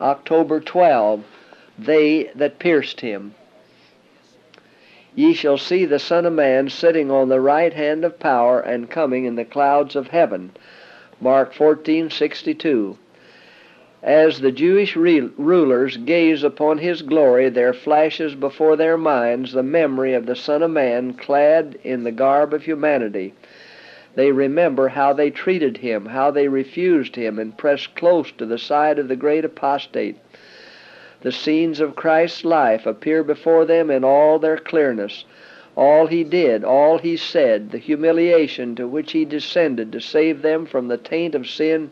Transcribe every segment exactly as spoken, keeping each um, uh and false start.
October twelfth, they that pierced him. Ye shall see the Son of Man sitting on the right hand of power and coming in the clouds of heaven. Mark fourteen sixty-two. As the Jewish re- rulers gaze upon his glory, there flashes before their minds the memory of the Son of Man clad in the garb of humanity. They remember how they treated him, how they refused him and pressed close to the side of the great apostate. The scenes of Christ's life appear before them in all their clearness. All he did, all he said, the humiliation to which he descended to save them from the taint of sin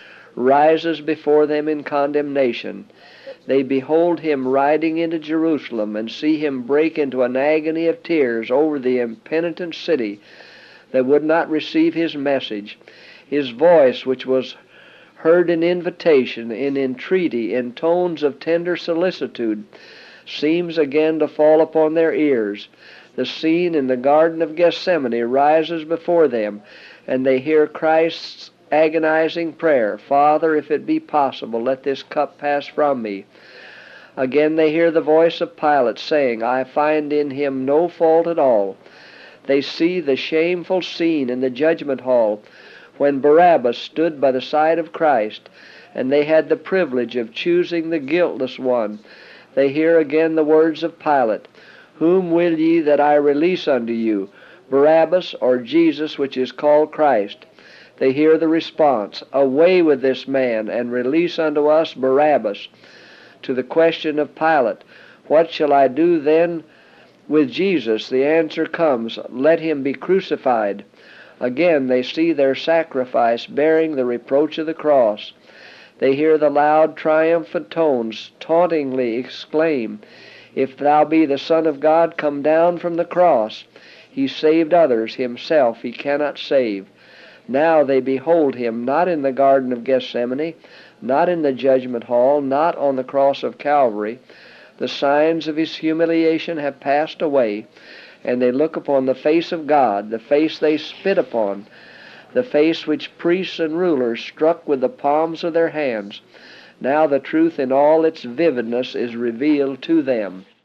rises before them in condemnation. They behold him riding into Jerusalem and see him break into an agony of tears over the impenitent city that would not receive his message. His voice, which was heard in invitation, in entreaty, in tones of tender solicitude, seems again to fall upon their ears. The scene in the Garden of Gethsemane rises before them, and they hear Christ's agonizing prayer, "Father, if it be possible, let this cup pass from me." Again they hear the voice of Pilate saying, "I find in him no fault at all." They see the shameful scene in the judgment hall when Barabbas stood by the side of Christ, and they had the privilege of choosing the guiltless one. They hear again the words of Pilate, "Whom will ye that I release unto you, Barabbas or Jesus, which is called Christ?" They hear the response, "Away with this man, and release unto us Barabbas." To the question of Pilate, "What shall I do then with Jesus?" the answer comes, "Let him be crucified." Again they see their sacrifice bearing the reproach of the cross. They hear the loud, triumphant tones tauntingly exclaim, "If thou be the Son of God, come down from the cross." He saved others, himself he cannot save. Now they behold him not in the Garden of Gethsemane, not in the judgment hall, not on the cross of Calvary. The signs of his humiliation have passed away, and they look upon the face of God, the face they spit upon, the face which priests and rulers struck with the palms of their hands. Now the truth in all its vividness is revealed to them.